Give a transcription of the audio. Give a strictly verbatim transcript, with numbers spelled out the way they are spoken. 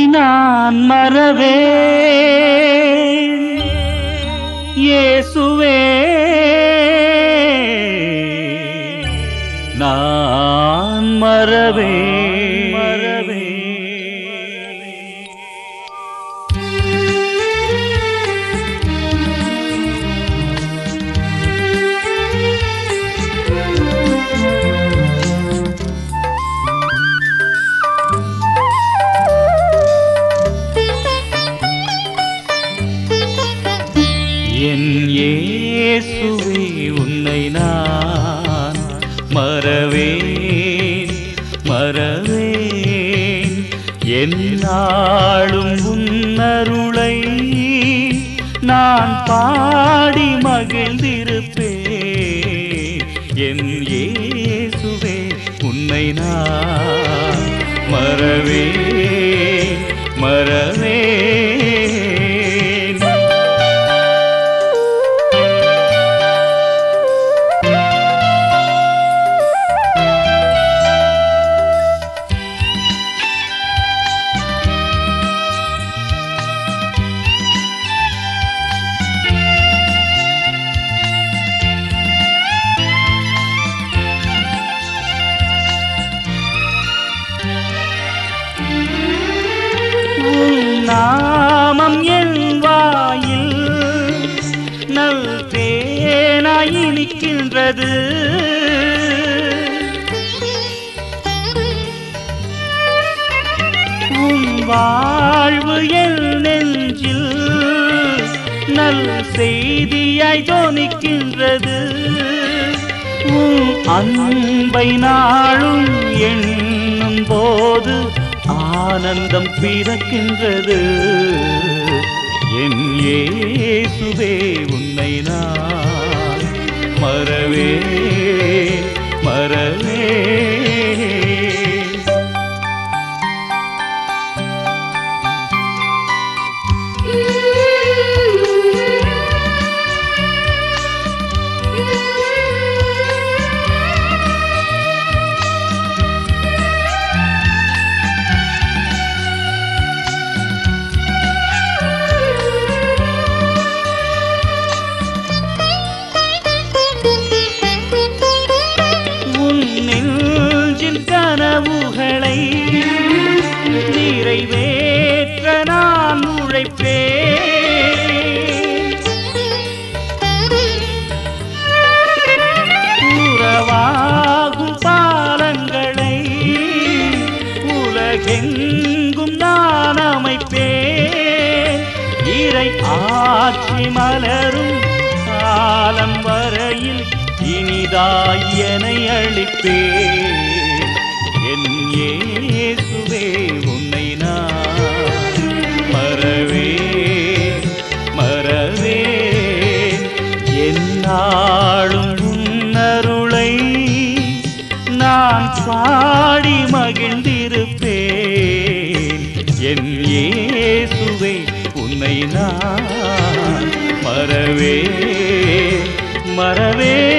நான் மறவேன் இயேசுவே நான் மறவேன் மறவேன் என் இயேசுவே உன்னை நான் மறவேன் மறவேன் என்னாலும் உன்னருளை நான் பாடி மகிழ்ந்திருப்பேன் என் இயேசுவே உன்னை நான் மறவேன் மறவேன் நாமம் என் வாயில் நல் தேனாய் இனிக்கின்றது உன் வாழ்வு என் நெஞ்சில் நல் செய்தியாய் தோனிக்கின்றது உன் அன்பை நாளும் எண்ணும் போது ஆனந்தம் பிறக்கின்றது என் இயேசுவே உன்னை நான் மறவேன் மறவேன் கனவுகளை நிறைவேற்ற நான் உழைப்பேன் உறவாகும் பாலங்களை உலகெங்கும் நான் அமைப்பேன் இறை ஆட்சி மலரும் காலம் வரையில் இனிதாய் என்னை அளிப்பேன் என் இயேசுவே உன்னை நான் மறவேன் மறவேன் என்னாலும் உன்னருளை நான் பாடி மகிழ்ந்திருப்பேன் என் இயேசுவே உன்னை நான் மறவேன் மறவேன்